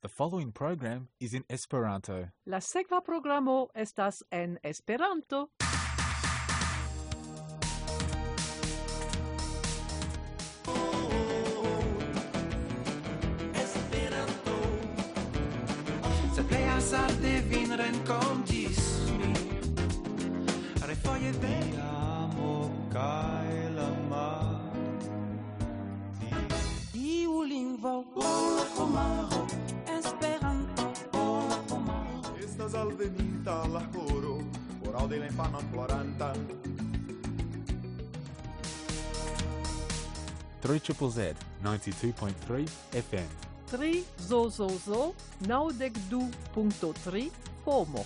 The following program is in Esperanto. La sekva programo estas en Esperanto. Se plej hazarde vin renkontis mi, refoje vei amo kaj la mar. Iu lingvo, la homaro, Esperanto, la homaro. Estas alveninta la horo, por aŭdi la infanon ploranta. 3ZZZ 92.3 FM. 3 zozozo 92.3 homo.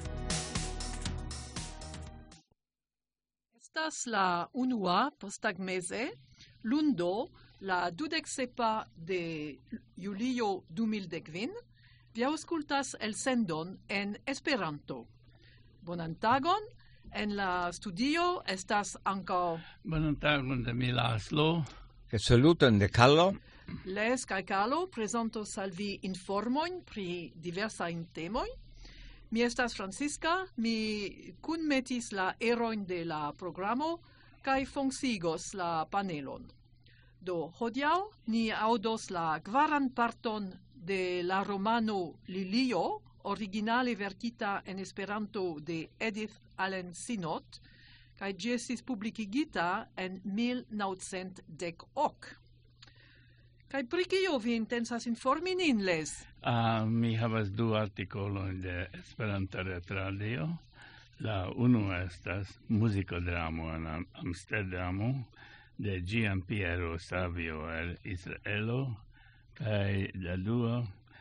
Estas la unua posttagmeze, lundo, la 27 de julio 2015, vi aŭskultas elsendon en Esperanto. Bonan tagon, en la studio estas ankaŭ Bonan tagon de mi Laslo. Che saluton de Carlo. Les kaj Carlo prezentos al vi informojn pri diversaj temoj. Mi estas Francisca, mi kunmetis la erojn de la programo kaj funkciigos la panelon. Do hodiaŭ ni aŭdos la kvaran parton de la romano Lilio, originale verkita en Esperanto de Edith Allen Sinott, kaj ĝi estis publikigita en 1910. Kaj pri kio vi intencas informi nin, Les? Mi havas du artikolojn de Esperanta retradio. La unua estas muzikodramo en Amsterdamo de Gian Piero Savio el Israelo, kaj la dua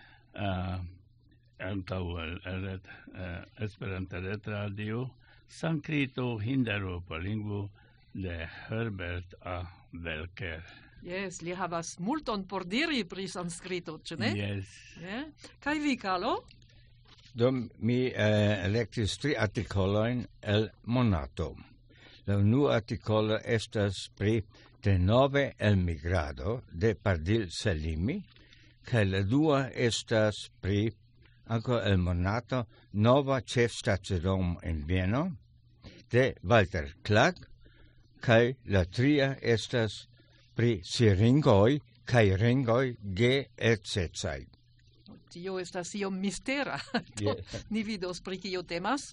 antaŭ el Esperanta retradio Sankrito Hinderopa lingvo de Herbert A. Welker. Yes, li havas multon por diri pri sanskrito, ĉu ne? Yes. Yeah. Kaj vi, Carlo? Do mi elektis tri artikolojn el Monato. La unua artikolo estas pri denove elmigrado de Pardil Selimi, kaj la dua estas pri ankaŭ el Monato nova ĉefstacidomo en Vieno de Walter Clark, kaj la tria estas pri siringoj kaj ringoj geedzecaj. Tio estas iom mistera. Yeah. Ni vidos pri kio temas.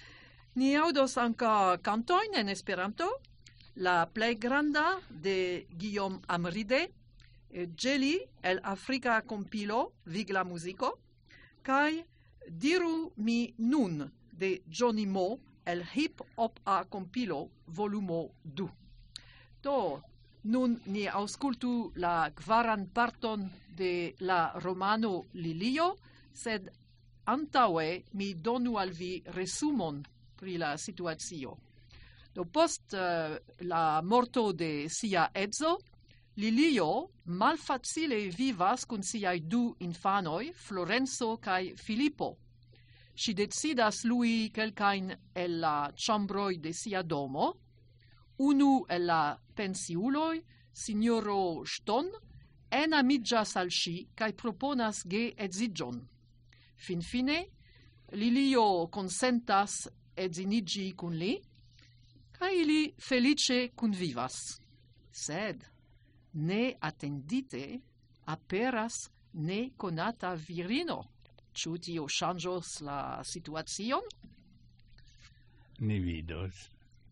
Ni aŭdos ankaŭ kantojn en Esperanto. La plej granda de Guillaume Amride, Jelly el Afrika kompilo Vigla muziko, kaj Diru mi nun de Johnny Mo el Hip Hop A kompilo volumo 2. Do, nun ni aŭskultu la kvaran parton de la romano Lilio, sed antaŭe mi donu al vi resumon pri la situacio. Do post la morto de sia edzo, Lilio malfacile vivas kun siaj du infanoj, Florenzo kaj Filippo. Ŝi decidas lui kelkajn el la ĉambroj de sia domo. Unu el la pensiuloj, signoro Ston, enamiĝas al ŝi kaj proponas geedziĝon. Finfine, Lilio konsentas edziniĝi kun li, kaj ili feliĉe kunvivas. Sed neatendite aperas nekonata virino. Ĉu tio ŝanĝos la situacion? Ni vidos.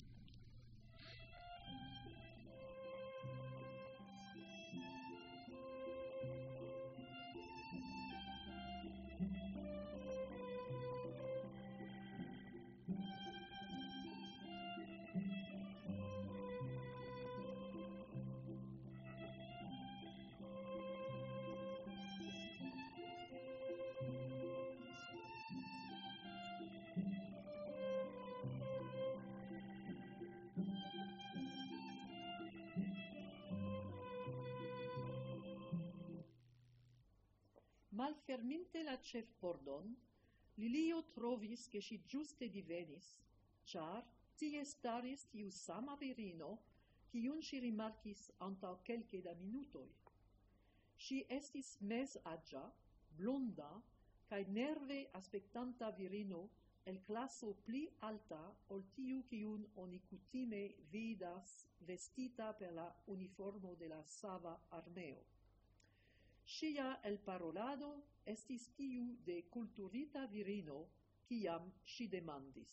Malferminte la ĉefpordon, Lilio trovis ke ŝi ĝuste divenis, ĉar tie staris tiu sama virino, kiun ŝi rimarkis antaŭ kelke da minutoj. Ŝi estis mezaĝa blonda, cae nerve aspectanta virino el classo pli alta ol tiu quiun oni cutime vidas vestita per la uniformo de la Sava armeo. Sia el parolado estis tiu de culturita virino, ciam si demandis.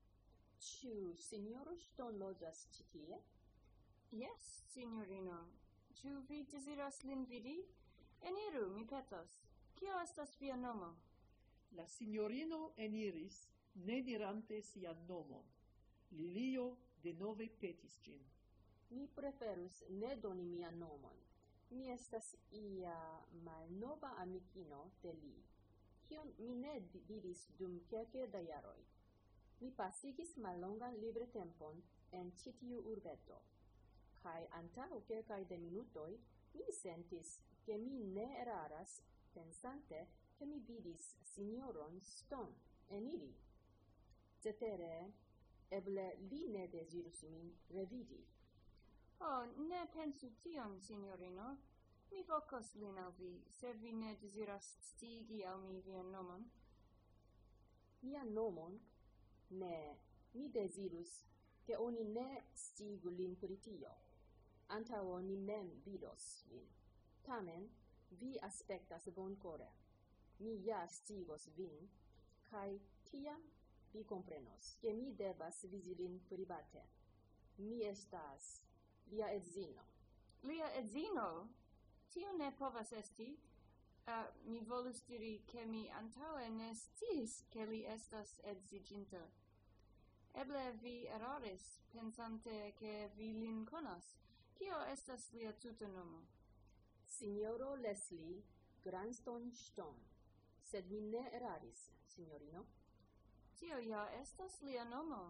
Ciu signoro Ston loĝas ĉi tie? Yes, signorino. Ciu vi desiras lin vidi? Eniru, mi petas. Kio estas via nomo? La signorino eniris, ne dirante sian nomon. Lilio denove petis ĝin. Mi preferus ne doni mian nomon. Mi estas ia malnova amikino de li, kiun mi ne vidis dum kelke da jaroj. Mi pasigis mallongan libretempon en ĉi tiu urbeto, kaj antaŭ kelkaj de minutoj mi sentis, ke mi ne eraras, pensante, ke mi vidis sinjoron Stone eniri. Cetere, eble li ne dezirus min revidi. Oh, ne pensu tion, signorino. Mi vokos lin al vi, se vi ne deziras scigi al mi vian nomon. Mian nomon? Ne, mi dezirus, ke oni ne sciigu lin pri tio. Antaŭ oni mem vidos lin. Tamen, vi aspektas bonkore. Mi ja sciigos vin, kaj tiam vi komprenos, ke mi devas vizi lin private. Mi estas lia edzino. Lia edzino? Tio ne povas esti. Mi volus diri, ke mi antaŭe ne sciis, ke li estas edziĝinta. Eble vi eraris, pensante, ke vi lin konas. Kio estas lia tuta nomo? Signoro Leslie Granston Stone. Sed mi ne eraris, signorino. Tio ja estas lia nomo.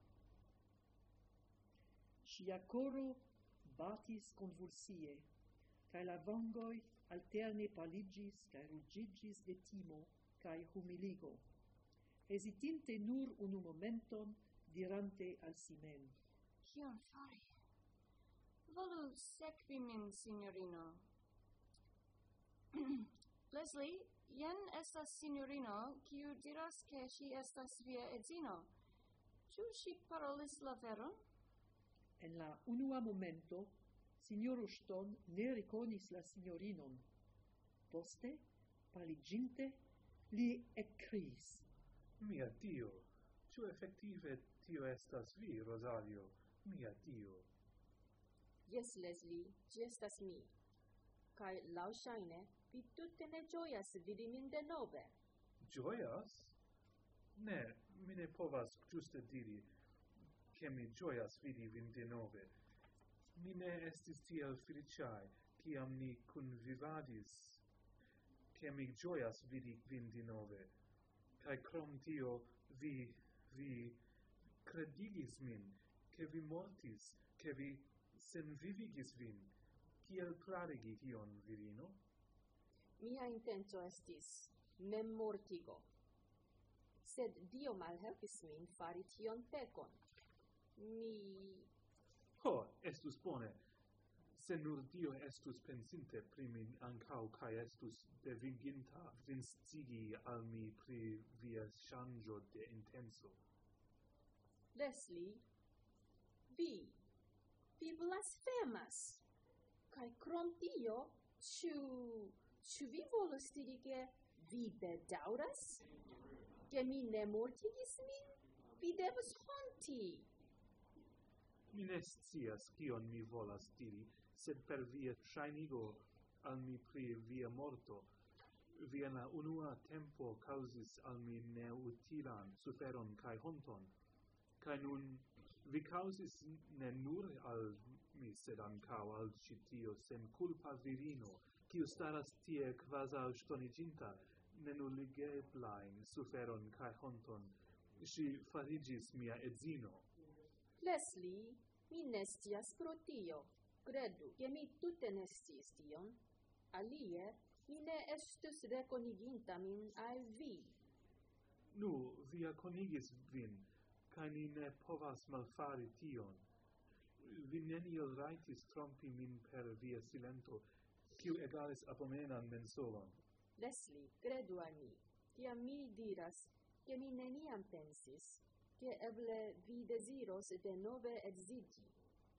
Sia coro batis convulsie, cae la vangoj alterne paligis cae ruĝiĝis de timo cae humiligo. Hesitinte nur unu momenton, dirante al si mem: Kion fari? Volu sekvi min, signorino. Leslie, jen estas signorino, kiu diras, ke ŝi estas via edzino. Ĉu ŝi parolis la veron? En la unua momento, signoro Ston ne rekonis la signorinon. Poste, paliginte, li ekkriis: Mia Dio, ĉu efektive tio estas vi, Rosario? Mia Dio. Jes, Leslie, ĝi estas mi. Kaj laŭŝajne, vi tute ne ĝojas vidi min denove. Ĝojas? Ne, mi ne povas ĝuste diri, ke mi ĝojas vidi vin denove. Mi ne estis tiel feliĉaj, kiam ni kunvivadis, ke mi ĝojas vidi vin denove. Kaj krom tio, vi kredigis min, ke vi mortis, ke vi senvivigis vin. Kiel klarigi tion, virino? Mia intenco estis memmortigo. Sed Dio malhelpis min fari tion pekon. Ho, estus bone. Se nur Dio estus pensinte pri min ankaŭ kaj estus deviginta vin scigi al mi pri via ŝanĝo de intenco. Leslie, vi blasfemas. Kaj krom tio, ĉu vi volus diri, ke vi bedaŭras? Ke mi ne mortigis min? Vi devas honti. Mi ne scias kion mi volas diri, sed per via ŝajnigo al mi pri via morto, vi en la unua tempo kaŭzis al mi neutilan suferon kaj honton. Kaj nun vi kaŭzis ne nur al mi, sed ankaŭ al ĉi tio senkulpa virino, kiu staras tie kvazaŭ ŝtoniĝinta, nenuligeblajn suferon kaj honton. Ŝi fariĝis mia edzino. Leslie, mi ne scias pro tio. Kredu, ke mi tute ne sciis tion. Alie, mi ne estus rekoniginta min al vi. Nu, vi konigis vin, kaj ni ne povas malfari tion. Vi neniel rajtis trompi min per via silento, kiu egalis abomenan mensogon. Leslie, credu al mi, kiam mi diras, che mi neniam pensis, che eble vi desiros de nove edzigi.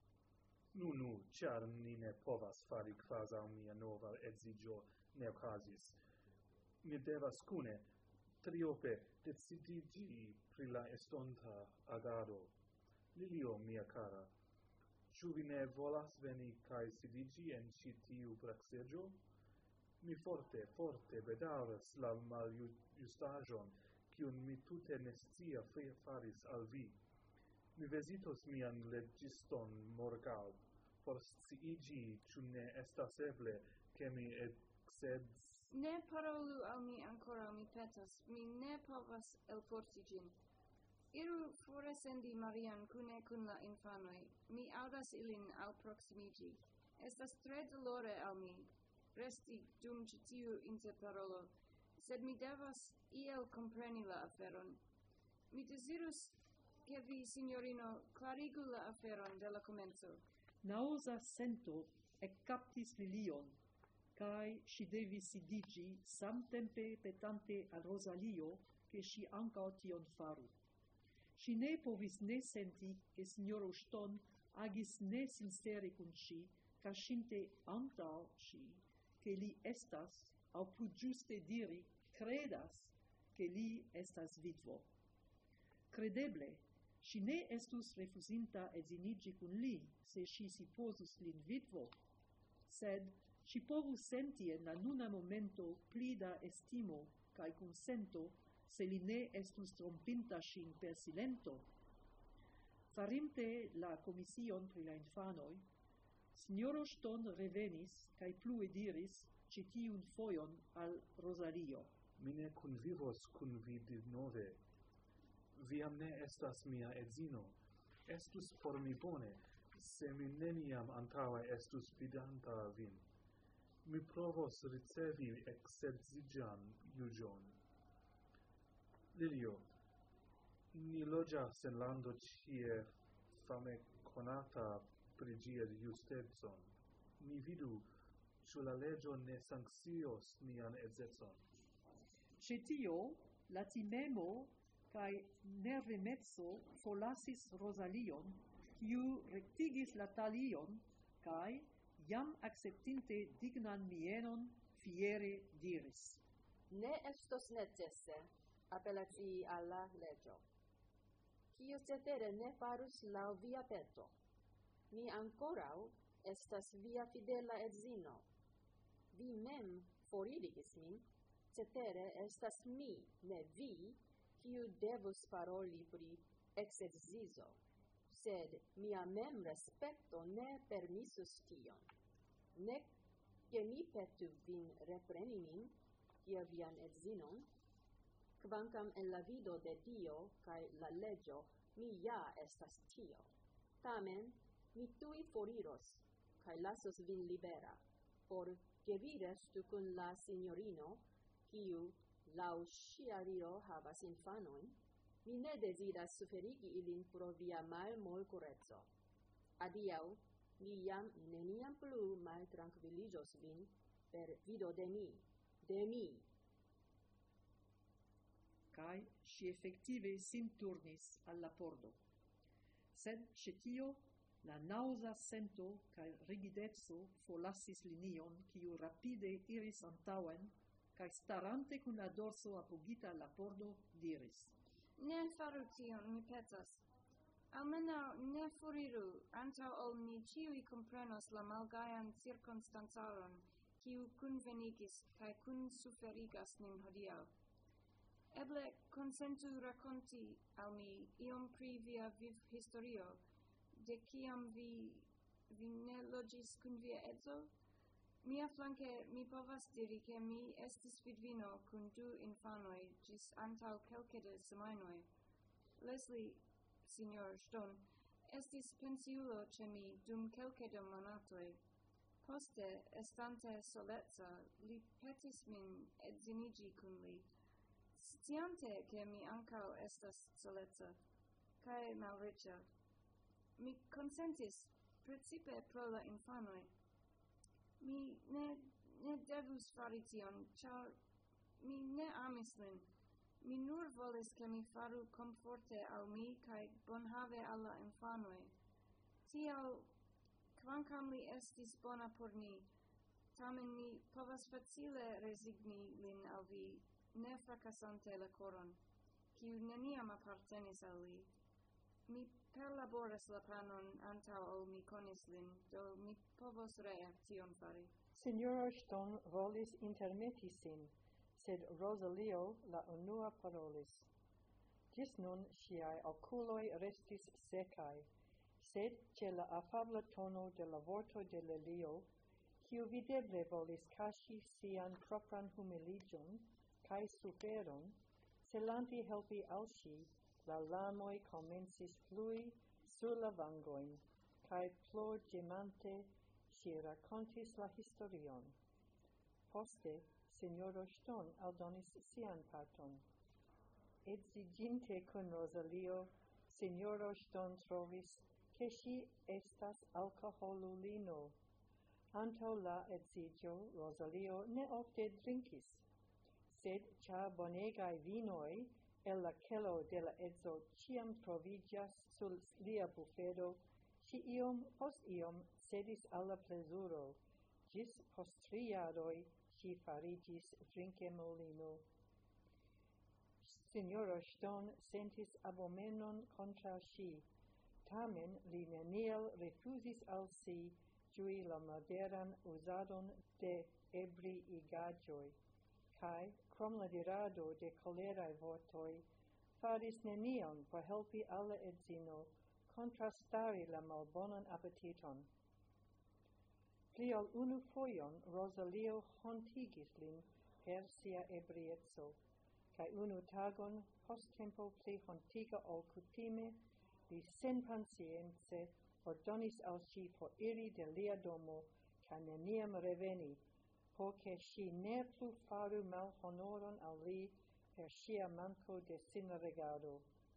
Nu, char ni ne povas fari quasau mia nova edzigio ne okazis. Mi devas cune triope decidigi pri la estonta agado. Lilio, mia cara, ĉu vi ne volas veni kaj sidigi en ĉi tiu praxeĝo? Mi forte bedaŭras la maljustaĵon, kiun mi tute ne scia faris al vi. Mi vizitos mian legiston morgaŭ, por sciigi, ĉu ne estas eble, ke mi ekseds. Ne parolu al mi ancora, mi petas, mi ne povas elporti gin. Iru foresendi Marian cune cun la infanoi, mi audas ilin alproximigi. Estas tre dolore al mi, resti dum ĉi tiu interparolo, sed mi devas iel compreni la aferon. Mi desirus che vi, signorino, clarigu la aferon de la comenzo. Nausa sento ekkaptis Lilion, kai si devis sidigi samtempe petante al Rosalio che si ancao tion faru. Si ne povis ne senti che signoro Ston agis ne sincere cun si, cascinte antau si, che li estas, au plus giuste diri, credas, che li estas vitvo. Credeble, si ne estus refusinta edzinigi cun li, se si supposus lin vitvo, sed si povus senti en la nuna momento pli da estimo cae consento se li ne estus trompinta sin per silento. Farinte la commission pri la infanoi, signoro Ston revenis cae plue diris citiun foion al Rosalio. Mi ne convivos cun vi de nove. Viam ne estas mia edzino. Estus por mi bone, se mi neniam antaue estus vidanta vin. Mi provos ricevi exedziĝan juĝon. Lilio, ni loĝas en lando ĉie fame konata pri ĝia justecon. Ni vidu, ĉu la leĝo ne sankcios nian edzecon. Ce tio, la timemo cae nervemezzo forlasis Rosalion, kiu rectigis la talion, cae, jam acceptinte dignan mienon, fiere diris. Ne estos necesse appellati alla legio. Kiu cetere ne farus lau via peto. Mi ancorau estas via fidela edzino. Vi mem foririgis min, cetere estas mi, ne vi, kiu devus paroli pri exedzizo, sed mia mem respecto ne permissus tion. Nec che mi petu vin repreni min, kiel vian edzinon, kvankam en la vido de Dio kaj la legio mi ja estas tio. Tamen, mi tui foriros, kaj lasos vin libera, por ke vi restu kun la signorino, kiu lau ŝia diro havas infanojn. Mi ne deziras suferigi ilin pro via malmolkureco. Adiaŭ, mi jam neniam plu maltrankviliĝos vin per vido de mi. Kai si effective sin turnis alla pordo. Sed ce tio, la nausa sento kai rigidezzo forlasis linion, kiu rapide iris antaŭen, kai starante kun la dorso apogita alla pordo, diris. Ne faru tion, mi petas. Almenau ne foriru, antau ol ni ciui comprenos la malgajan circunstanzaron, kiu kunvenigis kai kun suferigas nin hodiaŭ. Eble consentu raconti al mi iom pri via vivhistorio, de kiam vi ne loĝis kun via edzo? Mia flanke mi povas diri ke mi estis vidvino kun 2 infanoj ĝis antaŭ kelke de semajnoj. Leslie, signor Ston, estis pensiulo ĉe mi dum kelke da monatoj. Poste, estante soleca, li petis min edziniĝi kun li, sciante che mi ankaŭ estas soleca kaj malriĉa. Mi konsentis, precipe pro la infanoj. Mi ne devus fari tion, ĉar mi ne amis lin. Mi nur volis ke mi faru comforte al mi kaj bonhave al la infanoj. Tial, kvankam li estis bona por ni, tamen mi povas facile resigni lin al vi, ne fracasante la koron, kiu neniam apartenis al li. Mi perlaboras la planon antaŭ ol mi konis lin, do mi povos rea tion fari. Signoro Ston volis intermeti sin, sed Rosalio la unua parolis. Gis nun ŝiaj okuloj restis sekaj, sed ĉe la afabla tono de la vorto de Lelio, kiu videble volis kaŝi sian propran humiliĝon kaj suferon, celante helpi al ŝi, la larmoj komencis flui sur la vangojn, kaj plorĝemante ŝi rakontis la historion. Poste, Signoro Ston aldonis sian parton. Edziĝinte kun Rosalio, Signoro Ston trovis, ke ŝi estas alkoholulino. Antaŭ la edziĝo Rosalio ne ofte drinkis, sed ĉar bonegaj vinoj el la kelo de la edzo ĉiam troviĝas sur lia bufedo, ŝi iom post iom cedis al la plezuro, ĝis post 3 jaroj ŝi fariĝis drinkemulino. Signoro Ston sentis abomenon kontraŭ ŝi, tamen li neniel rifuzis al si ĝui la moderan uzadon de ebriigaĵoj, kaj, krom la dirado de koleraj vortoj, faris nenion por helpi al la edzino kontrastari la malbonan apetiton. Pli ol unu fojon Rosalio hontigis lin per sia ebrieco, kaj unu tagon, post tempo pli hontiga ol kutime, li senpacience ordonis al ŝi foriri de lia domo kaj neniam reveni, por ke ŝi ne plu faru malhonoron al li per ŝia manko de sinregardo.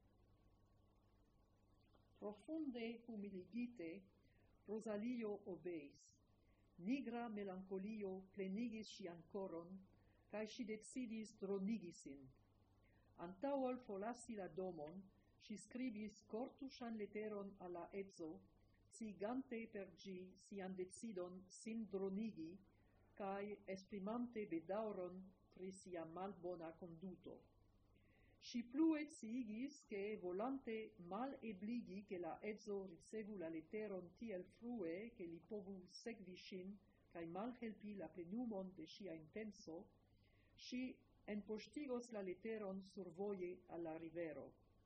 Profunde humiligite, Rosalio obeis. Nigra melankolio plenigis ŝian koron, kaj ŝi decidis dronigi sin. Antaŭ ol forlasi la domon, ŝi skribis kortuŝan leteron al la edzo, sciigante per ĝi sian decidon sin dronigi kaj esprimante bedaŭron pri sia malbona konduto. Ŝi plue sciigis, ke volante malebligi ke la edzo ricevu la leteron tiel frue, ke li povu sekvi ŝin kaj malhelpi la plenumon de ŝia intenco, ŝi enpoŝtigos la leteron survoje al la rivero.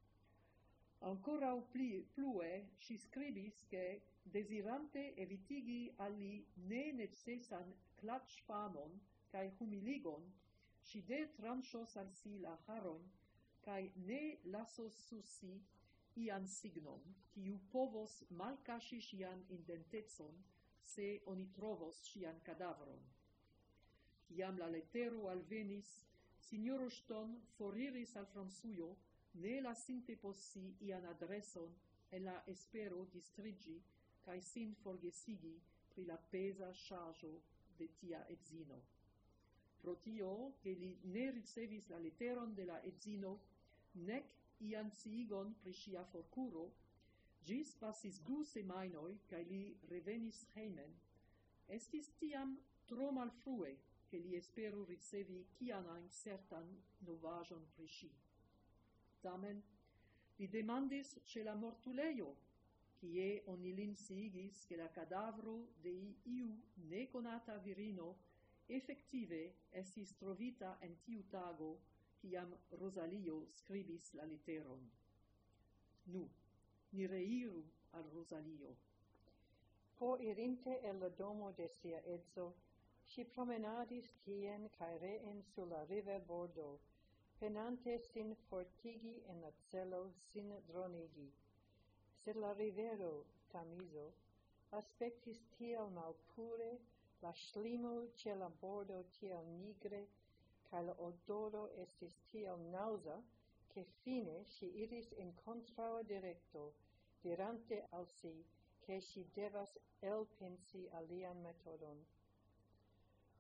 Ankoraŭ plue ŝi skribis, ke dezirante evitigi al li nenecesan klaĉfamon kaj humiligon, ŝi de tranĉos al si la haron kaj ne lasos sur si ian signon, kiu povos malkaŝi ŝian identecon, se oni trovos ŝian kadavron. Kiam la letero alvenis, Signoro Ston foriris al Francujo, ne lasinte post si ian adreson en la espero distriĝi kaj sin forgesigi pri la peza ŝarĝo de tia edzino. Pro tio, ke li ne ricevis la leteron de la edzino, nek ian sciigon pri ŝia forkuro, ĝis pasis 2 semajnoj kaj li revenis hejmen. Estis tiam tro malfrue, ke li esperu ricevi kian ajn certan novaĵon pri ŝi. Tamen, li demandis ĉe la mortulejo, kie oni lin sciigis, ke la kadavro de iu nekonata virino efektive estis trovita en tiu tago, kiam Rosalio skribis la leteron. Nu, ni reiru al Rosalio. Foririnte el la domo de sia edzo, ŝi promenadis tien kaj reen sur la riverbordo, penante sin fortigi en la celo sin dronigi. Sed la rivero, Tamizo, aspektis tiel malpure, la ŝlimo ĉe la bordo tiel nigre, kaj la odoro estis tiel naŭza, ke fine ŝi iris en kontraŭa direkto, dirante al si, ke ŝi devas elpensi alian metodon.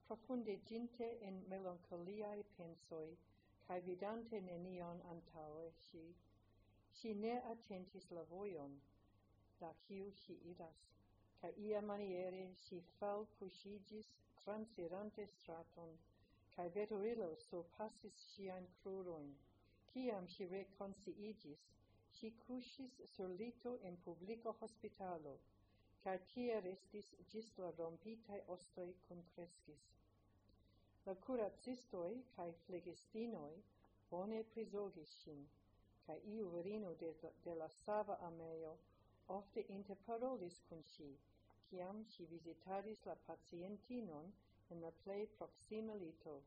profundeginte in melancoliae pensoi, cae vidante nenion antaue si ne attentis la voion, da quiu si iras, ca ia maniere si fal pusigis transirante straton, cae veturilo surpassis sian cruroin. Ciam si reconciigis, si cusis sur lito in publico hospitalo, cae tie restis gis la rompitae ostoi concrescis. La curacistoi cae flegistinoi bone prizogis sin, cae iu virino de la Sava Armeo ofte interparolis cum si, ciam si visitadis la pacientinon in la plei proxima lito.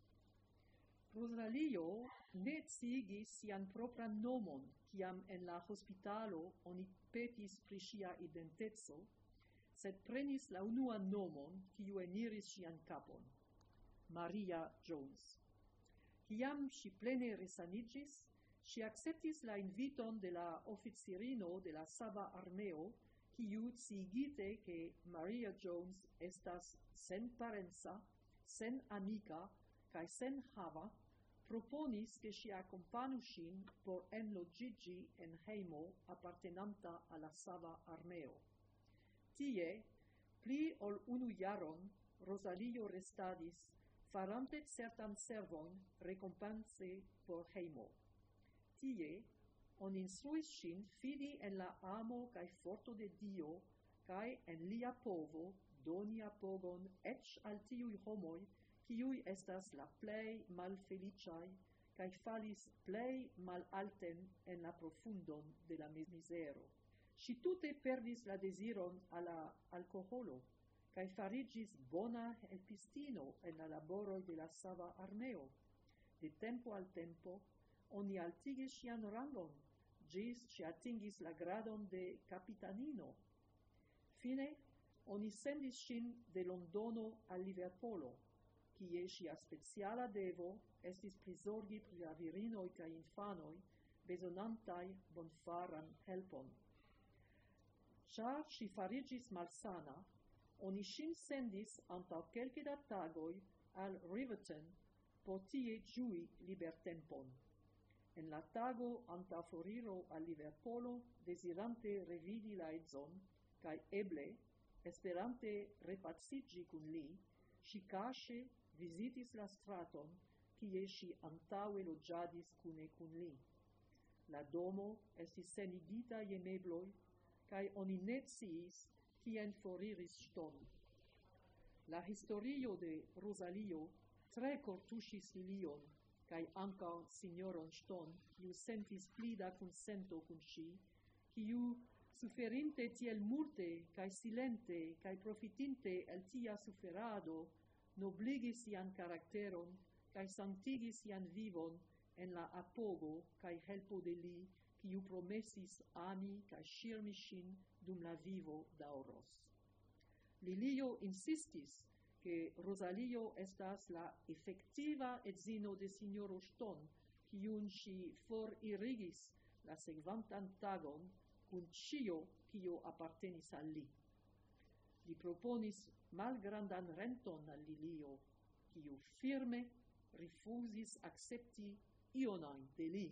Rosalio ne sciigis sian propran nomon, ciam en la hospitalo oni petis pri sia identezo, sed prenis la unuan nomon, quiu eniris sian capon, Maria Jones. Ciam si plene resanigis, si acceptis la inviton de la officierino de la Sava Armeo, quiu sciigite che Maria Jones estas sen parenza, sen amica, cae sen hava, proponis che si accompanu sin por enlogigi en heimo appartenanta alla Sava Armeo. Tie, pli ol unu jaron, Rosalio restadis, farante certan servon recompense por heimo. Tie, on instruis sin fidi en la amo cae forto de Dio, cae en lia povo doni apogon ec al tiui homoi, quiui estas la plei malfeliciae, cae falis plei malalten en la profundon de la misero. Si tute perdis la desiron alla alcoholo, cae farigis bona helpistino en la laboroi de la Sava Armeo. De tempo al tempo, oni altigis sian rangon, gis si atingis la gradon de capitanino. Fine, oni sendis sin de Londono al Liverpolo, kie sia speciala devo estis prizorgi pri la virinoi cae infanoi, besonantai bonfaran helpon. Char si farigis malsana, oni sin sendis antau kelke da tagoi al Riverton por tie giui libertempon. En la tago antau foriro al Liverpolo, desirante revidi la edzon, cae eble, esperante repacigi cun li, si cache visitis la straton, kie si antaue logiadis cune cun li. La domo estis senigita je mebloi, cae oni ne sciis quien foriris ston. La historio de Rosalio tre cortusis Lilion, cae anca signoron Ston, kiu sentis pli da consento cun si, kiu suferinte tiel multe, cae silente, cae profitinte el tia suferado, nobligis sian caracteron, cae sanctigis sian vivon en la apogo cae helpo de li, kiu promesis ami cae ŝirmi ŝin dum la vivo daŭros. Lilio insistis che Rosalio estas la efektiva edzino de signoro Ston, kiun ŝi foririgis la sekvantan tagon kun ĉio, kio apartenis al li. Li proponis malgrandan renton al Lilio, kiu firme rifuzis akcepti ion ajn de li.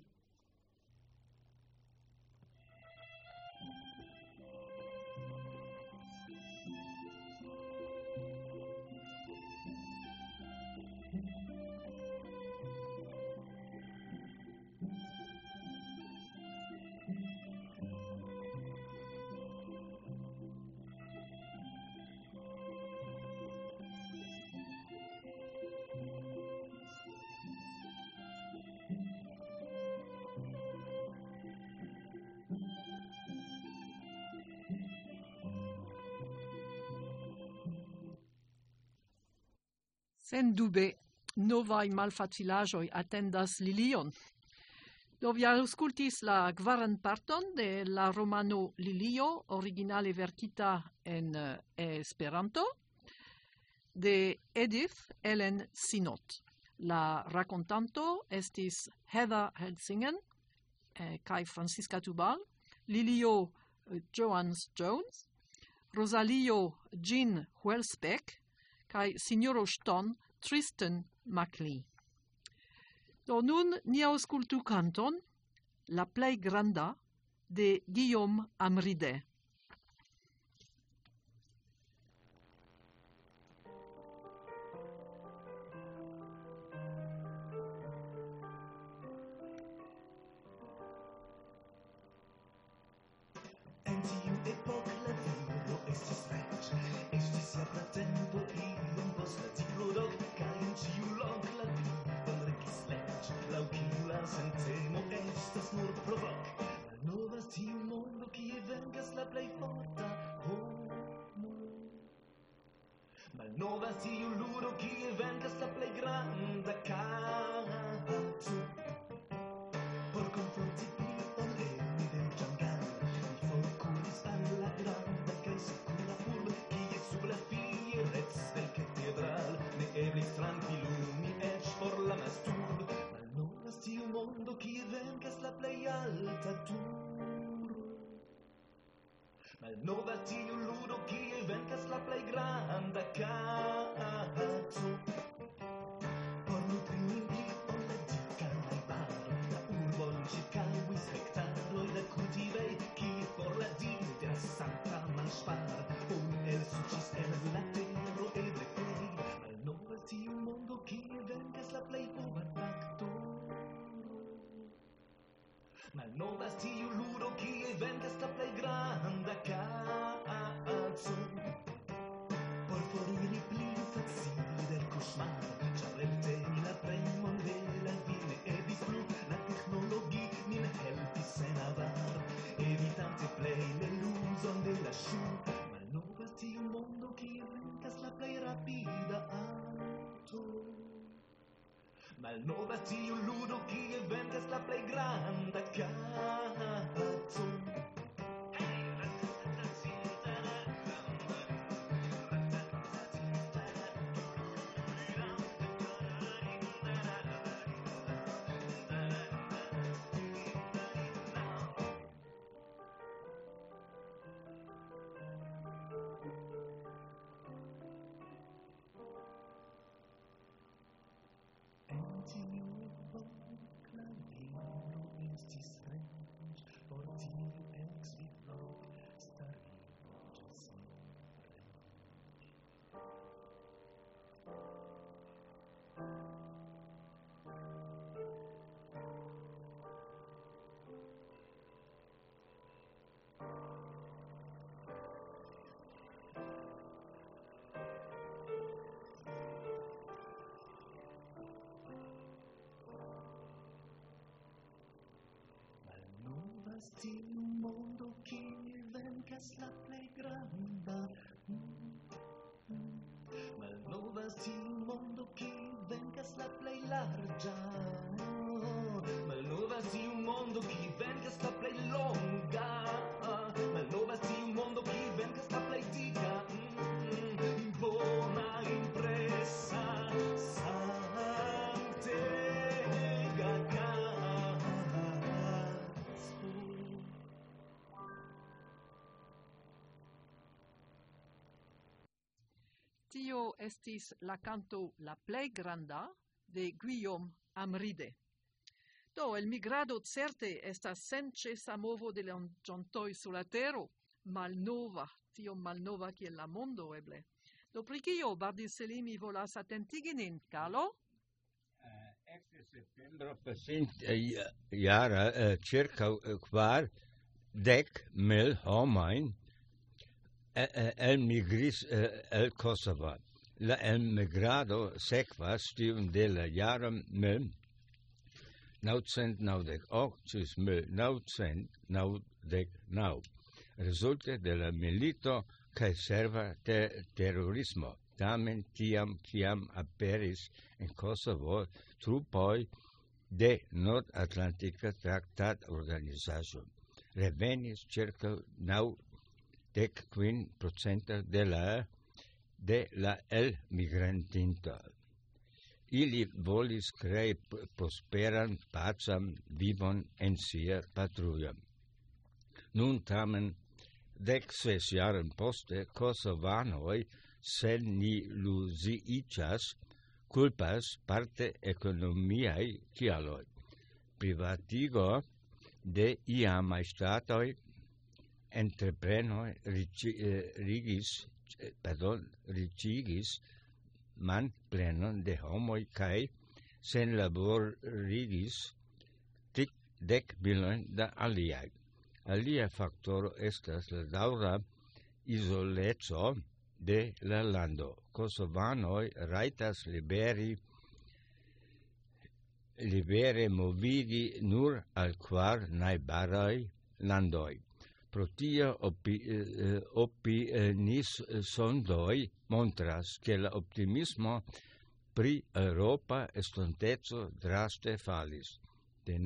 Sen dube, novae malfacilajoi attendas Lilion. Do vi auscultis la kvaran parton de la romano Lilio, originale verkita en Esperanto, de Edith Ellen Sinot. La racontanto estis Heather Helsingen kai Francisca Tubal, Lilio Joans Jones, Rosalio Jean Welsbeck, kai signoro Ston Tristan Macleay. Do nun ni aŭskultu kanton La plej granda de Guillaume Amridé. En tiu epok la viro estis reĝ, estis ja pratempo iom post la diplodok, kaj en ĉiu lok la vivon regis leĝ, laŭ kiu la sentemo estas nur provok. Malnovas tiu mondo, kie venkas la plej forta homo. Malnovas tiu ludo, kie venkas la plej granda kaco. Por konfronti pli ol evidentan galo, mi forkuris al la granda kaj sekura urbo, kie sub la fierez del katedral ne eblis trankvilumi eĉ por la masturbo. Malnovas tiu mondo, kie venkas la plej alta turo. Malnovas tiu ludo, kie venkas la plej granda kaco. Por nutri min pli ol la dika najbaro, la urbon ĉirkaŭis hektaroj da kultivej, kie por la dino de la sankta manŝpar oni elsuĉis el la tero eble plej. Malnovas tiu mondo, kie venkas la plej pura traktoro. Malnovas tiu ludo, kie venkas la plej granda kaco. Por foriri pli facile del koŝmaro, ĉar elteni la premon de la vi ne eblis plu, la teknologi nin helpis sen avar, evitante plej l'eluzon de la ŝuo. Malnovas tiu mondo, kie venkas la plej rapida aŭto. Malnovas tiu ludo, kie venkas la plej granda kaco. Tiu mondo, kie venkas la plej granda. Malnovas tiu mondo, kie venkas la plej larĝa. Malnovas tiu mondo, kie venkas la plej longa. Malnovas tiu mondo, kie venkas la plej dika. Impona, impresa, santega Tio estis la canto La plej granda de Guillaume Amridé. Do, el migrado certe estas senĉesa movo de loĝantoj sur la tero, malnova, tiom malnova kiel la mondo eble. Do pri kio, Bardiseli, mi volas atentigi nin, Carlo? Ekde septembro pasintjara ĉirkaŭ 40,000 homojn elmigris el Kosovo. La elmigrado sekvas tiun de la jaro 1998 ĝis 1999, rezulte de la milito kaj serva terorismo. Tamen tiam kiam aperis en Kosovo trupoj de Nord-Atlantika Traktat-Organizaĵo, revenis ĉirkaŭ 95% de la elmigrantintoj. Ili volis krei prosperan, pacan vivon en sia patrujo. Nun tamen, 16 jarojn poste, kosovanoj se ni luziichas, culpas parte economiae kialoi. Privatigo de iamai statoi entreprenoi ricigis man plenon de homoi cae sen laborigis dec milioin da aliae. Alia factoro estas la daura isoleco de la lando. Kosovanoi raitas libere movigi nur al quar najbaraj landoj. Pro tio opinissondoj montras ke la optimismo pri Europa estonteco draste falis. De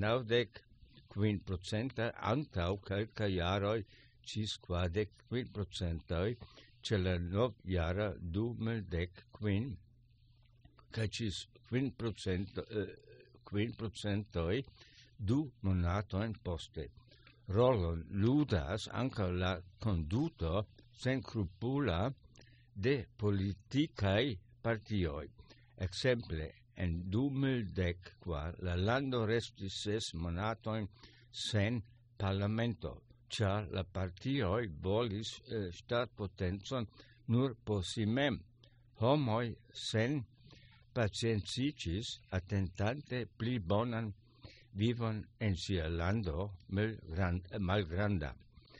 95% antaŭ kelkaj jaroj ĝis 45% ĉe la novjara 2015 kaj ĝis 5% 2 monatojn poste. Rolon ludas ankaŭ la konduto senkrupulo de politikaj partioj. Ekzemple, en 2014 la lando restis 6 monatojn sen parlamento, ĉar la partioj volis ŝtatpotencon nur por si mem. Homoj sen pacienciĝis atentante pli bonan vivon en sia lando malgranda.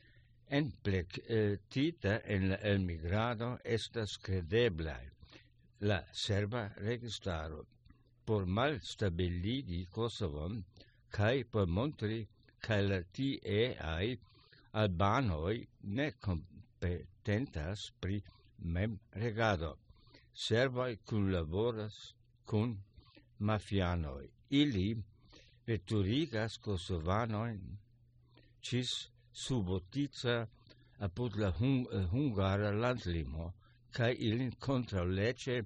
Enplektita en la elmigrado estas kredeblaj la serba registaro por malstabiligi Kosovon kaj por montri kaj la tieaj albanoj ne kompetentas pri memregado. Serboj kunlaboras kun mafianoj. Ili veturigas kosovanojn ĝis Subotica apud la hungara landlimo kaj ilin kontraŭleĝe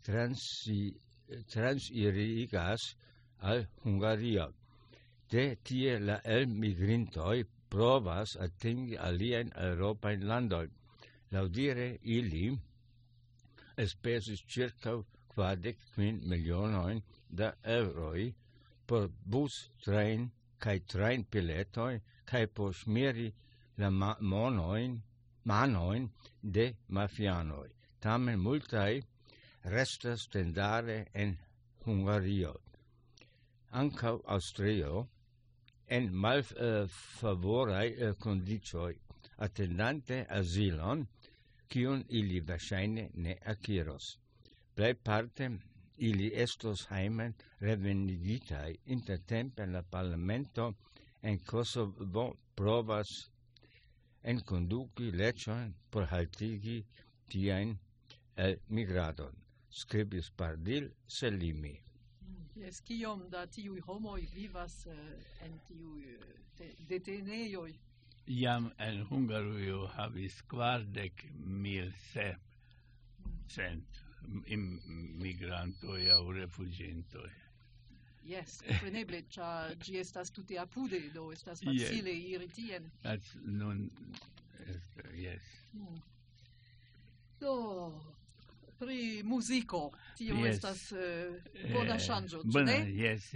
transirigas al Hungario. De tie la elmigrintoj provas atingi aliajn eŭropajn landojn. Laŭdire ili enspezis ĉirkaŭ 45 milionojn da eŭroj por bus, trajn kaj trajnbiletoj kaj por ŝmiri la manojn de mafianoj. Tamen multaj restas tendare en Hungario. Ankaŭ Aŭstrio en malfavoraj kondiĉoj, atendante azilon, kiun ili verŝajne ne akiros. Plejparte ili estos hejmen revenigitaj. Intertempe la parlamento en Kosovo provas enkonduki leĝojn por haltigi tiajn elmigradon. Skribis Pardil Selimi. Jes, kiom da tiuj homoj vivas en tiuj detenejoj? Jam en Hungarujo havis 40,700 immigrantoj aŭ rifuĝintoj. Yes, kompreneble, ĉar ĝi estas tute apude, do estas facile iri tien. Nun, yes. Do, pri muziko, tio estas bona ŝanĝo, ĉu ne? Yes.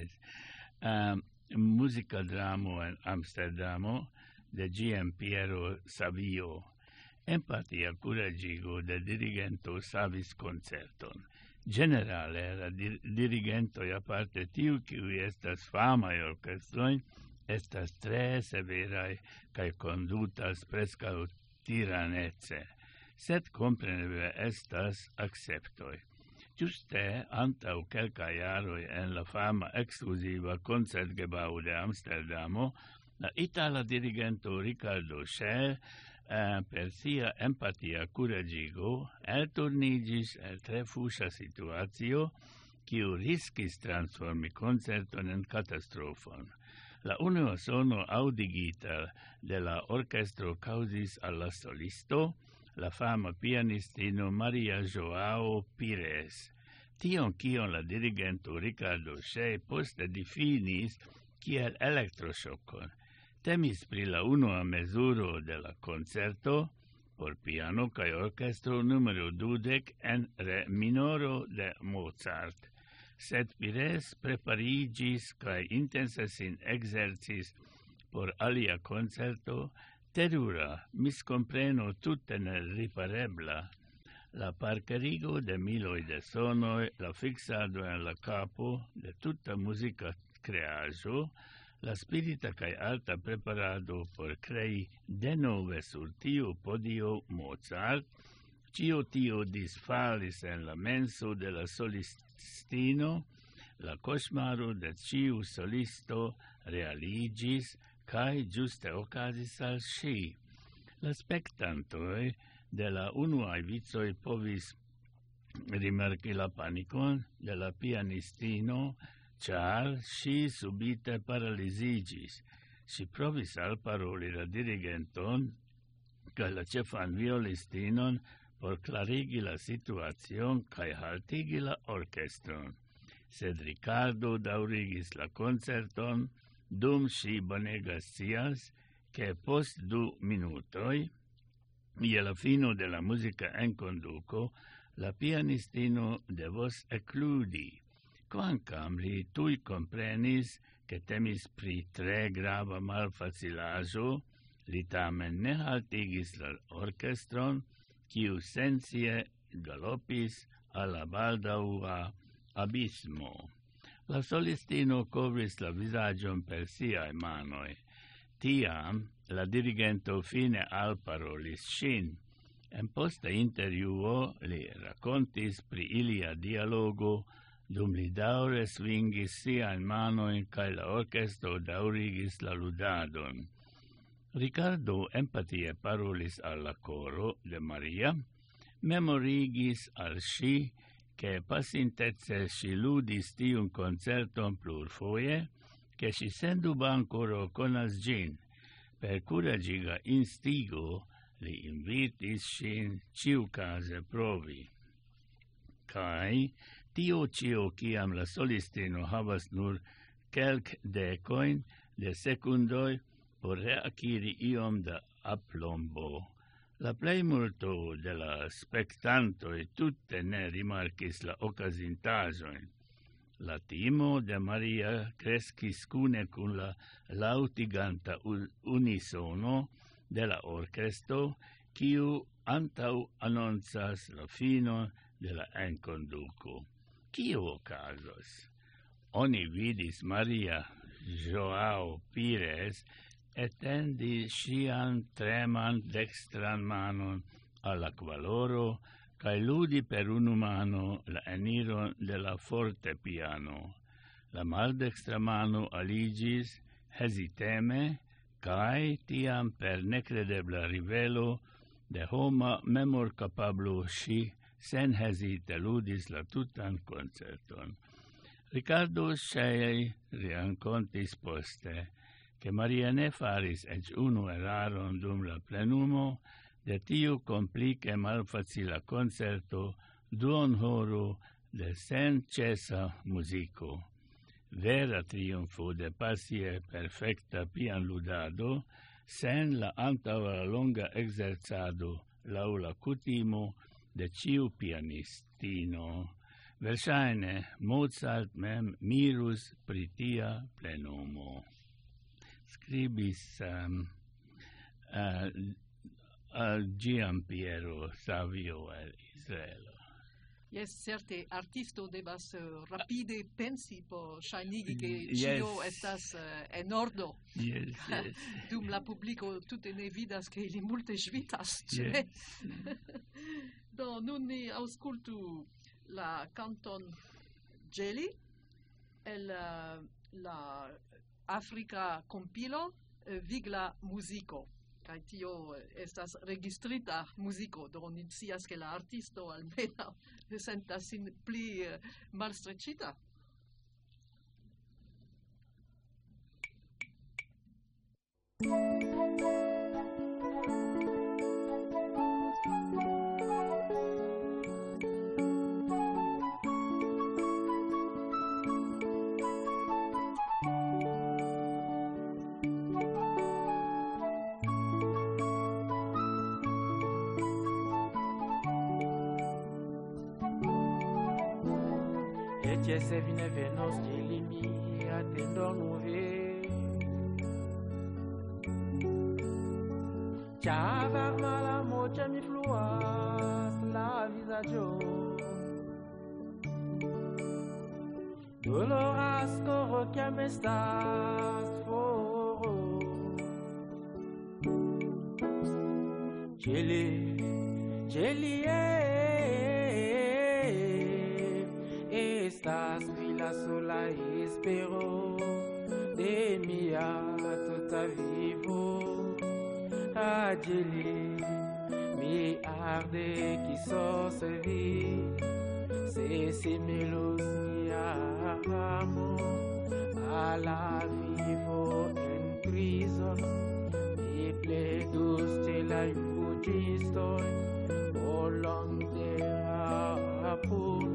Muzika dramo en Amsterdamo de Gian Piero Savio. Empatia kuraĝigo de dirigento savis koncerton. Generale la dirigentoj aparte tiu kiuj estas famaj orkestroj estas tre severaj kaj kondutas preskaŭ tiranece, sed kompreneble estas akceptoj. Ĝuste antaŭ kelkaj jaroj en la fama ekskluziva koncertgebao de Amsterdamo, la itala dirigento Ricardo Schell per sia empatia kuraĝigo elturniĝis el tre fuŝa situacio, kiu riskis transformi koncerton en katastrofon. La unua sono aŭdigita de la orkestro kaŭzis al la solisto, la fama pianistino Maria Joao Pires. Tion, kion la dirigento Ricardo Schell poste difinis kiel elektroŝokon. Temis pri la unua mezuro de la koncerto, por piano kaj orkestro numero 20 en re minoro de Mozart, sed Pires preparigis kaj intense sin exercis por alia concerto, terura, miscompreno tute neriparebla, la parkerigo de miloj de sonoj, la fixado en la capo de tuta muzika creaĵo, la spirita kaj alta preparado por crei denove sur tiu podio Mozart, cio tio disfalis en la menso de la solistino, la cosmaro de ciu solisto realigis, kaj ĝuste okazis al ŝi. La spektantoj de la unuaj vicoj povis rimarki la panikon de la pianistino, ĉar ŝi subite paraliziĝis. Ŝi provis alparoli la dirigenton kaj la ĉefan violistinon por klarigi la situacion kaj haltigi la orkestron. Sed Ricardo daŭrigis la koncerton, dum ŝi bonega scias, che post 2 minutoj, je la fino de la muzika enkonduko, la pianistino devos ekludi. Kvankam li tuj komprenis, ke temis pri tre grava malfacilaĵo, li tamen ne haltigis la orkestron, kiu sensie galopis al la baldaŭa abismo. La solistino kovris la vizaĝon per siaj manoj. Tiam la dirigento fine alparolis ŝin. En posta intervjuo li rakontis pri ilia dialogo, dum li daŭre svingis siajn manojn kaj la orkestro daŭrigis la ludadon. Ricardo empatie parolis al la koro de Maria, memorigis al ŝi, che pasintece ŝi ludis tiun koncerton plurfoje, che ŝi sendube ankoraŭ konas ĝin. Per kuraĝiga instigo li invitis ŝin ĉiukaze provi. Kaj tio ĉio, kiam la solistino havas nur kelkdekojn de sekundoj por reakiri iom da aplombo. La plejmulto de la spektantoj tute ne rimarkis la okazintaĵojn. La timo de Maria kreskis kune kun la laŭtiganta unisono de la orkestro, kiu antaŭanoncas la finon de la enkonduko. Kio okazos? Oni vidis Maria Joao Pires etendi ŝian treman dekstran manon al la kvaloro kaj ludi per unu mano la eniron de la fortepiano. La maldekstra mano aliĝis heziteme kaj tiam per nekredebla rivelo de homa memorkapablo ŝi senhezite ludis la tutan koncerton. Ricardo ŝajne renkontis poste, che Maria ne faris eĉ unu eraron dum la plenumo de tiu komplike malfacila koncerto, duonhoro de senĉesa muziko. Vera triumfo de pasie perfekta pianludado, sen la antaŭa longa ekzercado laŭ la kutimo de ĉiu pianistino. Verŝajne Mozart mem mirus pri tia plenumo. Scribis Giampiero Savio el Israelo. Yes, certe artisto devas rapide pensi por ŝajnigi ke ĉio estas en ordo. Yes. Dum la publiko tute ne vidas ke ili multe ŝvitas. Do nun ni aŭskultu la kanton Jelly el la afrika kompilo vigla muziko. Kaj tio estas registrita muziko, do ni scias ke la artisto almenaŭ sentas sin pli malstreĉita. che se vine venos che limi attendo nuove Ciava mala mocha mi fluas la visaggio Doloras coro que me estás foro Cheli Estas vila sola espero De mia tota vivo Adjeli Mi arde qui so se vi Se melos mi amo A la vivo en prison Mi pledus te la jugisto O long de rapur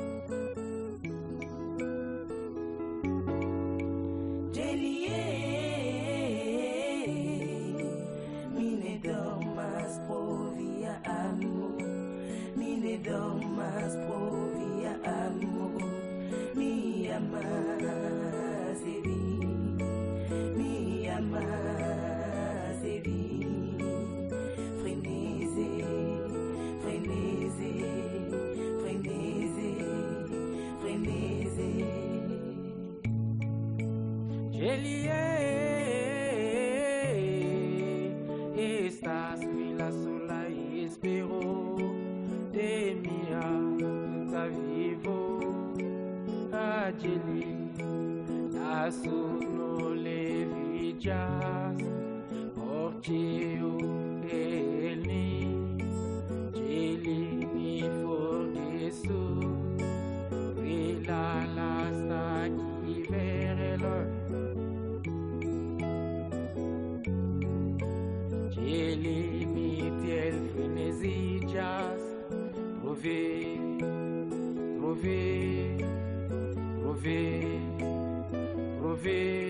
Domas povia amo mi amasevi frenese Estas vila sola espero De mia ta vivo Adjeli Asuno le villas Portiu elni Jeli mi forgesu Vila lasta qui verelo Jeli mi tiel frenesillas Prove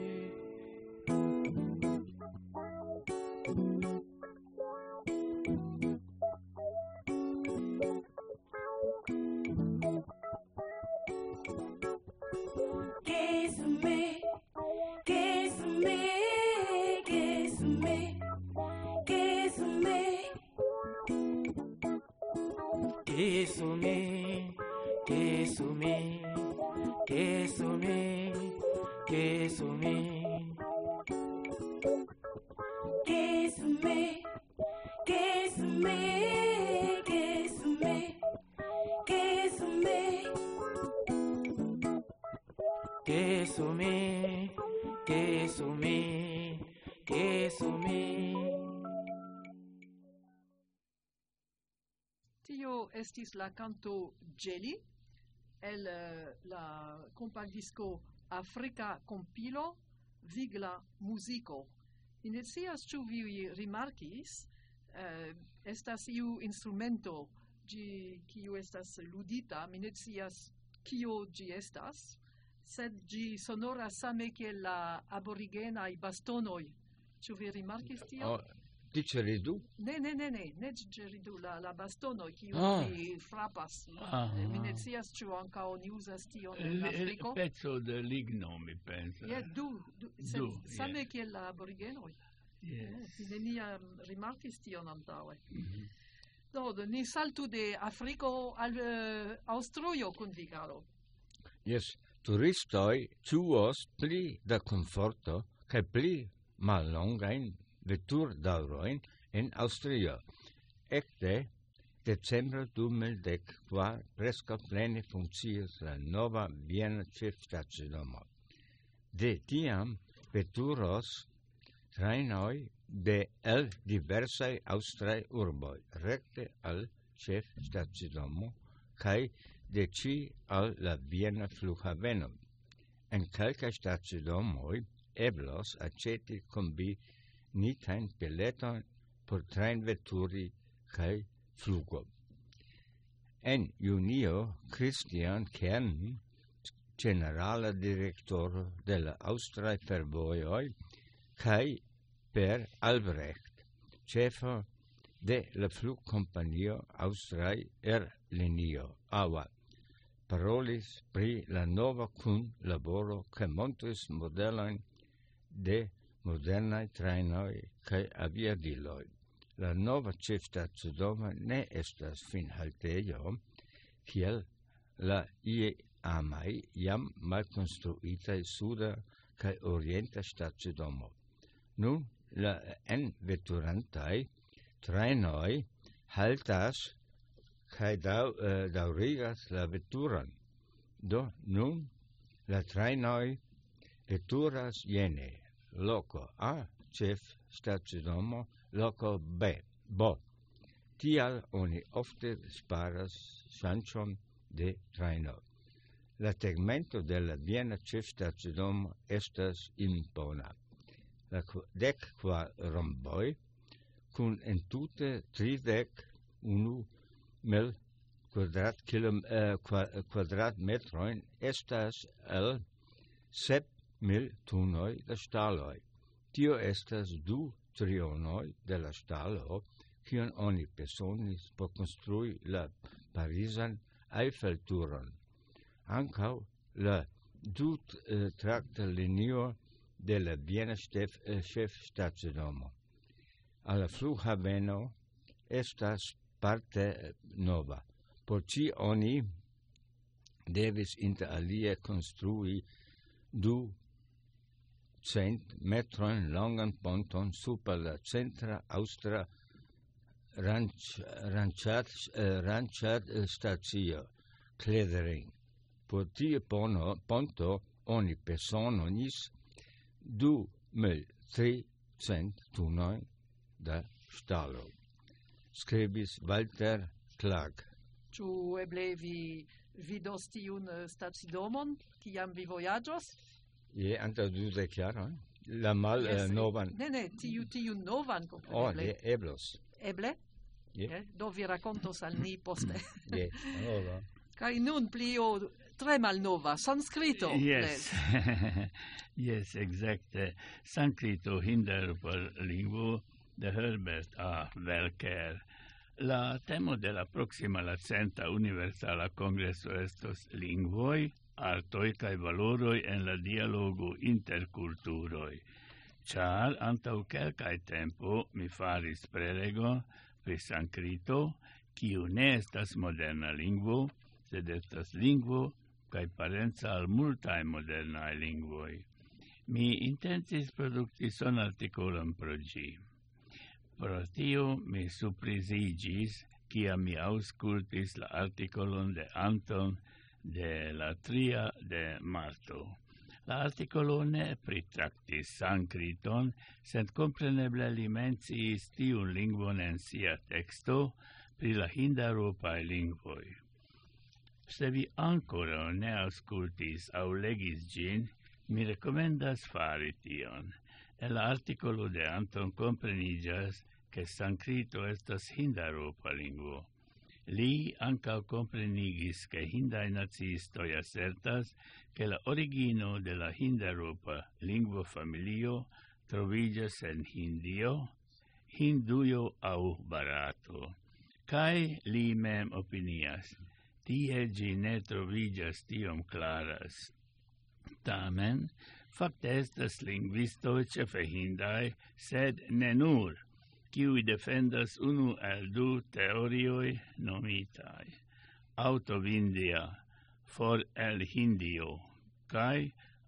Tio estis la canto Jeli, el la compact disco Africa Compilo Vigla Musico. Mi ne scias ĉu vi rimarkis, estas iu instrumento kiu estas ludita, mi ne scias kio ĝi estas, sed ĝi sonoras same kiel la aborigenaj bastonoj. Ĉu vi rimarkis tion? Didgeridoo? Ne didgeridoo, la bastono kiu frapas. Mi ne scias ĉu ankaŭ oni uzas tion en Afriko. Pezzo de ligno, mi pensas. Same kiel la aborigenoj. Mi neniam rimarkis tion antaŭe. Do, ni saltu de Afriko al Aŭstrujo kun vi, Karlo. Yes, turistoj ĝuos pli da komforto kaj pli mallongajn veturdaŭrojn en Aŭstrio. Ekde decembro 2014 preskaŭ plene funkcias la nova Viena ĉefstacidomo. De tiam veturos trajnoj el diversaj aŭstraj urboj rekte al ĉefstacidomo kaj de ĉi al la Viena flughaveno. En kelkaj stacidomoj eblos aĉeti kombinitajn biletojn por trajnveturi kaj flugo. En junio Christian Kern, generala direktoro de la aŭstraj fervojoj, kaj Per Albrecht, ĉefo de la flugkompanio Aŭstraj Airlinio (AWA), parolis pri la nova kun laboro che montris modelojn de modernaj trajnoj kaj aviadiloj. La nova ĉefstacidomo ne estas finhaltejo, kiel la iamaj jam malkonstruitaj suda kaj orienta stacidomo. Nun la enveturantaj trajnoj haltas kaj daŭrigas la veturon. Do nun la trajnoj veturas jene. Loko A, ĉefstacidomo, loko B. Tial oni ofte sparas ŝanĝon de trajno. La tegmento de la viena ĉefstacidomo estas impona. La 14 romboj kun entute 31,000 kvadratmetrojn estas el 7,000 tunoj da ŝtaloj. Tio estas 2 trionoj de la ŝtalo, kion oni bezonis por konstrui la parizan Eiffelturon. Ankaŭ la trakta linio de la viena ĉefstacidomo al la flughaveno estas parte nova. Por ci oni devis inter alie konstrui 200 metrojn longan ponton super la centra aŭstra ranĉadstacio Kledering. Por tiu ponto oni bezonis 2,300 tunojn da ŝtalo. Skribis Walter Clark. Ĉu eble vi vidos tiun stacidomon, kiam vi vojaĝos? Je, antaŭ 20 jaroj. La malnovan. Ne, tiun novan, kompreneble. Eblos. Eble? Do vi rakontos al ni poste. Nova. Kaj nun plio tre malnova, sanskrito. Yes, yes, exacte. Sanskrito hinderupa lingvo de Herbert A. Welker. La temo de la proxima la centa universala congreso estos lingvoi, artoi kaj valoroi en la dialogo interkulturoj. Ĉar antaŭ kelkaj tempo mi faris prelego pri sanskrito, kiu ne estas moderna lingvo, sed estas lingvo kaj parenca al multaj modernaj lingvoj. Mi intencis produkti sonartikolon pro ĝi. Pro tio mi surprizigis, kiam mi aŭskultis la artikolon de Anton de la 3 de marto. La artikolo ne pritraktis sankriton, sed kompreneble li menciis tiun lingvon en sia teksto pri la hindaŭropaj lingvoj. Se vi ankoraŭ ne aŭskultis aŭ legis ĝin, mi rekomendas fari tion. En la artikolo de Anton kompreniĝas, ke sanskrito estas hindaŭropa lingvo. Li ankaŭ komprenigis, ke hindaj naciistoj asertas, ke la origino de la hindaŭropa lingvofamilio troviĝas en Hindio, Hindujo aŭ Barato. Kaj li mem opinias, tie ĝi ne troviĝas tiom klaras. Tamen, fakte estas lingvistoj ĉefe hindaj, sed ne nur, kiuj defendas unu el 2 teorioj nomitaj aŭtovindia, for el Hindio, kaj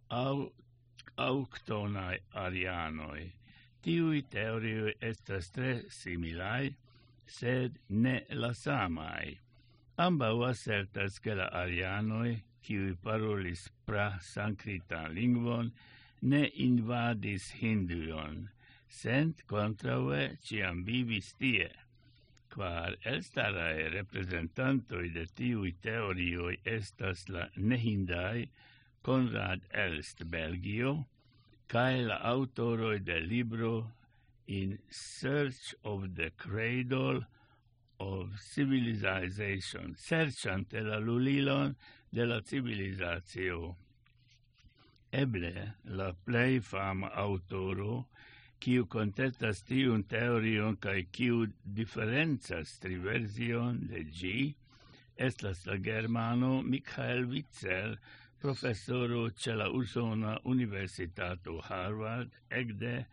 aŭktonaj arianoj. Tiuj teorioj estas tre similaj, sed ne la samaj. Ambaŭ asertas, ke la arianoj, kiuj parolis pra-sankritan lingvon, ne invadis Hindujon, sed kontraŭe ĉiam vivis tie. Kvar elstaraj reprezentantoj de tiuj teorioj estas la nehindaj Konrad Elst, Belgio, kaj la aŭtoroj de libro In Search of the Cradle of Civilization, serĉante la lulilon de la civilizacio. Eble la plej fama aŭtoro, kiu kontestas tiun teorion kaj kiu diferencas tri version de ĝi, estas la germano Michael Witzel, professoro ce la Usona Universitato Harvard ecde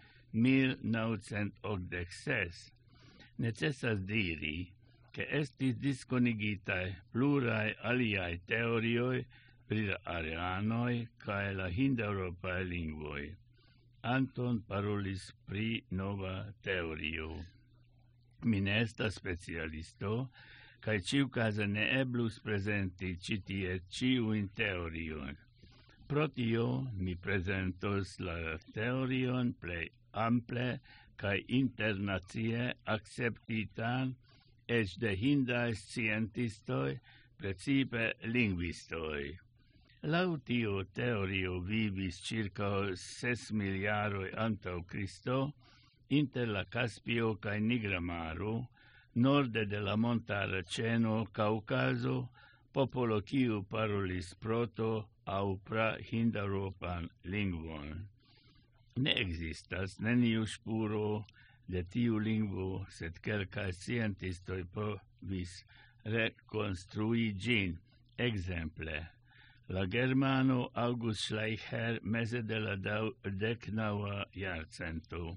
1986. Necessas diri che estis diskonigitaj pluraj aliaj teorioj pri la arianoj kaj la hindeŭropaj lingvoj. Anton parolis pri nova teorio. Mi ne estas specialisto, kaj ĉiukaze ne eblus prezenti ĉi tie ĉiujn teoriojn. Pro tio mi prezentos la teorion plej ample kaj internacie akceptitan eĉ de hindaj sciencistoj, precipe lingvistoj. Laŭ tiu teorio vivis ĉirkaŭ 6.000 jaroj antaŭ Kristo inter la Kaspio kaj Nigra maro, norde de la montara ĉeno Kaŭkazo, popolo kiu parolis proto aŭ pra-hindeŭropan lingvon. Ne ekzistas neniu spuro de tiu lingvo, sed kelkaj sciencistoj povis rekonstrui ĝin. Ekzemple, la germano August Schleicher meze de la 19. jarcento.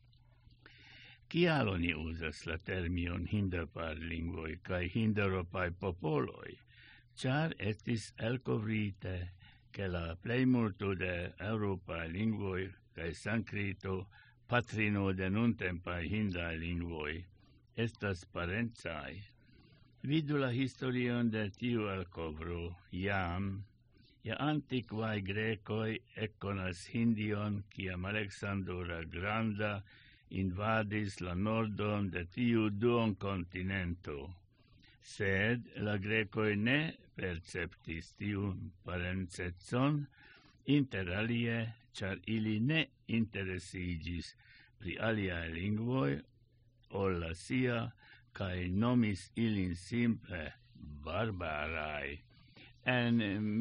Kial oni uzas la termion hindeŭparlingvoj kaj hindeŭropaj popoloj? Ĉar estis elkovrite, ke la plejmulto de eŭropaj lingvoj kaj sanskrito, patrino de nuntempaj hindaj lingvoj, estas parencaj. Vidu la historion de tiu elkovro, ja antikvaj grekoj ekkonas Hindion, kiam Aleksandro la Granda invadis la nordon de tiu duonkontinento. Sed la grekoj ne perceptis tiun parencecon, inter alie, ĉar ili ne interesiĝis pri aliaj lingvoj ol la sia, kaj nomis ilin simple barbaraj. En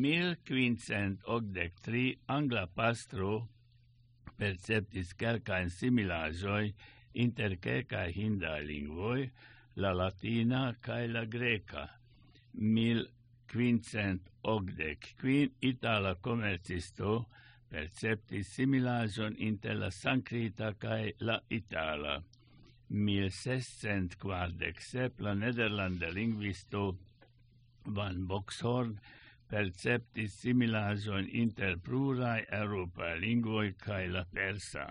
1583 angla pastro perceptis kelkajn similaĵojn inter kelkaj hindaj lingvoj, la latina kaj la greka. 1585 itala komercisto perceptis similaĵon inter la sanskrita kaj la itala. 1647 la nederlanda lingvisto Van Boxhorn perceptis similaĵojn inter pluraj eŭropaj lingvoj kaj la persa.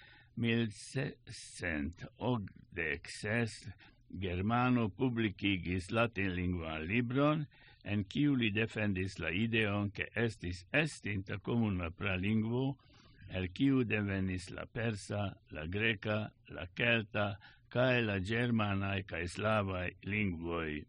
1686 germano publikigis latinlingvan libron, en kiu li defendis la ideon, ke estis estinta komuna pralingvo, el kiu devenis la persa, la greka, la kelta, kaj la germanaj kaj slavaj lingvoj.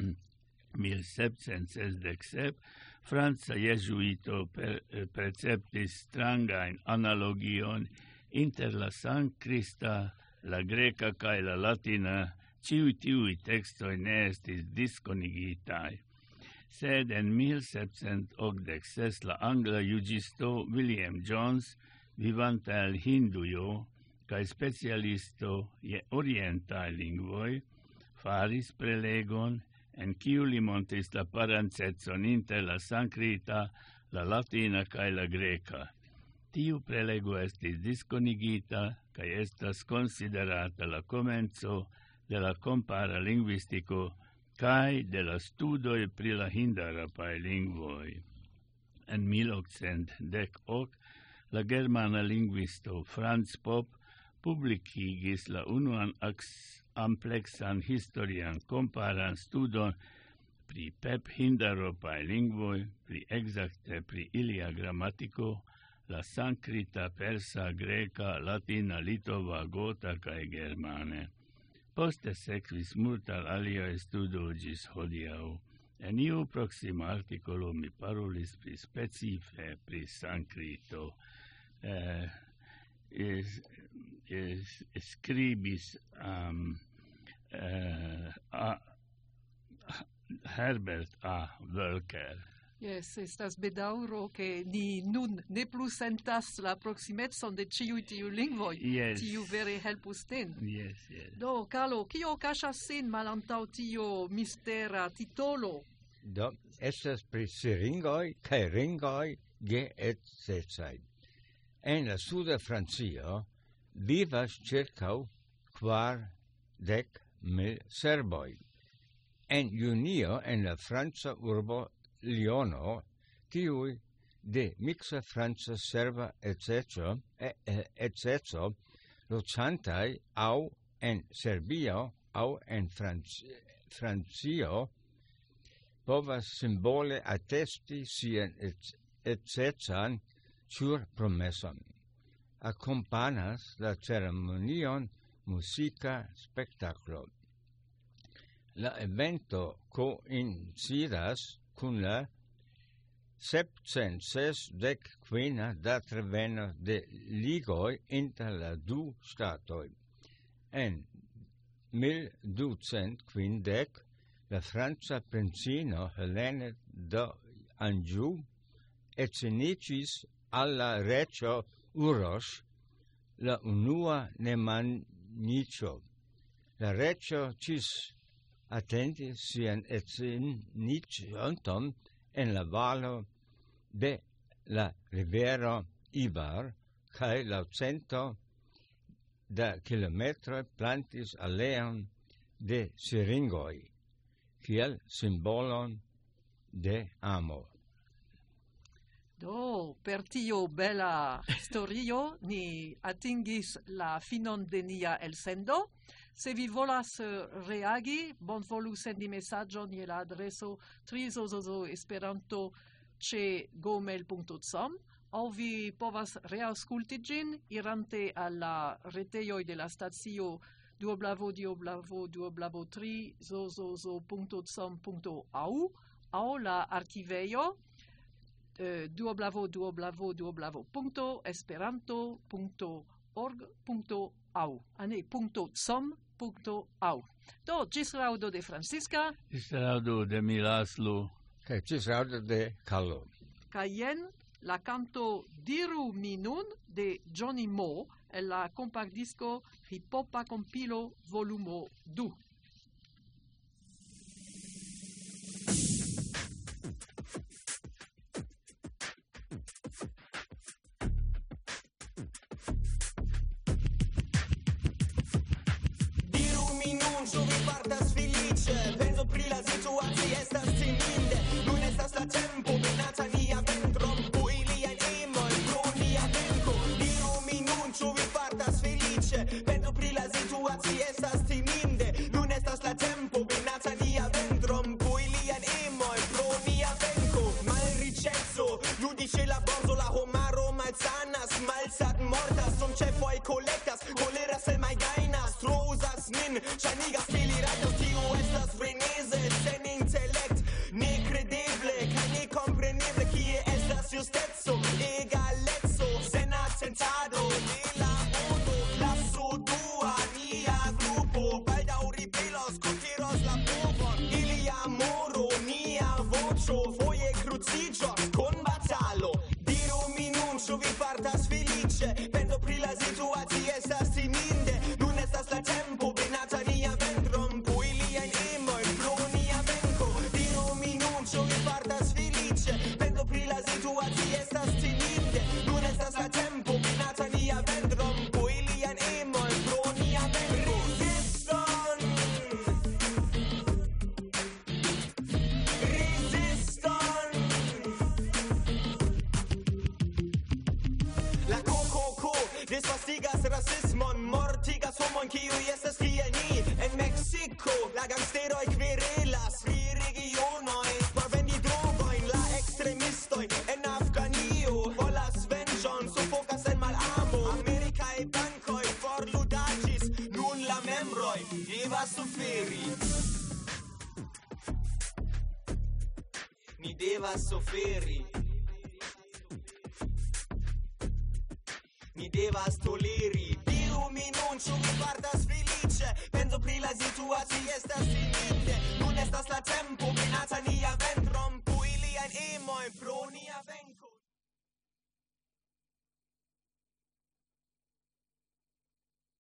1767 franca jezuito perceptis strangajn analogion inter la sanskrita, la greka kaj la latina, ĉiuj tiuj tekstoj ne estis diskonigitaj. Sed en 1786 la angla juĝisto William Jones, vivanta el Hindujo kaj specialisto je orientaj lingvoj, faris prelegon en kiu li montris la parencecon inter la sanskrita, la latina kaj la greka. Tiu prelego estis diskonigita kaj estas konsiderata la komenco de la kompara lingvistiko kaj de la studoj pri la hindeŭropaj lingvoj. En 1810 la germana lingvisto Franz Popp publikigis la unuan ampleksan historian komparan studon pri pep hindeŭropaj lingvoj, pli ekzakte pri ilia gramatiko, la sanskrita, persa, greka, latina, litova, gota kaj germane. Poste sekvis multaj aliaj studoj ĝis hodiaŭ. En iu proksima artikolo mi parolis pri specife pri sanskrito. Skribis Herbert A. Wölker. Yes, estas bedaŭro, ke ni nun ne plu sentas la proksimecon de ĉiuj tiuj lingvoj. Yes. Tiu vere helpus nin. Yes. Do, Carlo, kio kaŝas sin malantaŭ tio mistera titolo? do estas pri siringoj kaj ringoj geedzecaj. En la suda Francio vivas ĉirkaŭ 40,000 serboj. En junio en la franca urbo Liono tiuj de mixa franca serba edzeco loĝantaj aŭ en Serbio aŭ en Francio povas simbole atesti sian edzecan ĉurpromeson. Akompanas la ceremonion musika spektaklo. La evento coincidas kun la 765 datreveno de ligoj inter la du ŝtatoj. En 1250 la franca princino Helene d'Anjou edziniĝis al la reĝo Uroš, la unua nemanĝiĝo. La reĝo ĝis atendis sian edziniĝonton en la valo de la rivero Ibar kaj laŭ cento da kilometroj plantis aleon de siringoj, kiel simbolon de amo. Do, per tio bela historio ni atingis la finon de nia elsendo. Se vi volas reagi, bonvolu sendi mesaĝon je la adreso trizozozoesperanto@gmail.com aŭ vi povas reaŭskulti ĝin irante al la retejoj de la stacio www.trizozozo.com.au aŭ la arkivejo www.esperanto.org.au .com.au. Do, ĝis laŭdo de Francisca. Ĝis laŭdo de Milaslo. Kaj ĝis laŭdo de Carlo. Kaj jen la canto Diru mi nun de Johnny Moe el la kompaktdisko Hipopa Kompilo volumo 2. Ĉu vi fartas feliĉe? Penso pri la situacio estas timinde. Nun estas la tempo venata nia ventrompu iliajn emojn pro nia venko. Diru mi nun, ĉu vi fartas feliĉe? Penso pri la situacio estas timinde. Nun estas la tempo venata nia ventrompu iliajn emojn pro nia venko. Malriĉeco ludi ĉe la borso, la homaro malsanas, malsat mortas, dum ĉefoj kolektas, koleras el malgajnas, tro uzas nin, ŝajnigas ke li rajtas, tio estas freneze, sen intelekt, nekredeble kaj nekompreneble, kie estas justeco, egaleco, sen atentado de la mondo, klaso dua, nia grupo, baldaŭ ribelos, konkeros la povon, ilia moro, nia voĉo, foje kruciĝos kun batalo. Diru mi nun, ĉu vi fartas feliĉe? Penso pri la situacio estas timinde. Nun estas la tempo venata nia ventrompu iliajn emojn pro nia venko. Diru mi nun, ĉu vi fartas feliĉe? Penso pri la situacio estas timinde. Nun estas la tempo venata nia ventrompu iliajn emojn pro nia venko. Reziston! Reziston! La kokoko disvastigas rasismon, mortigas homojn kiuj estas kiel ni. En Meksiko la gangsteroj kverelas pri regionoj por vendi drogojn. La ekstremistoj en Afganio volas venĝon, sufokas en malamo. Amerikaj bankoj forludaĝis, nun la membroj devas suferi. Ni devas suferi. Ni devas toleri. Diru mi nun, ĉu vi fartas feliĉe? Penso pri la situacio estas timinde. Nun estas la tempo venata nia ventrompu iliajn emojn pro nia venko.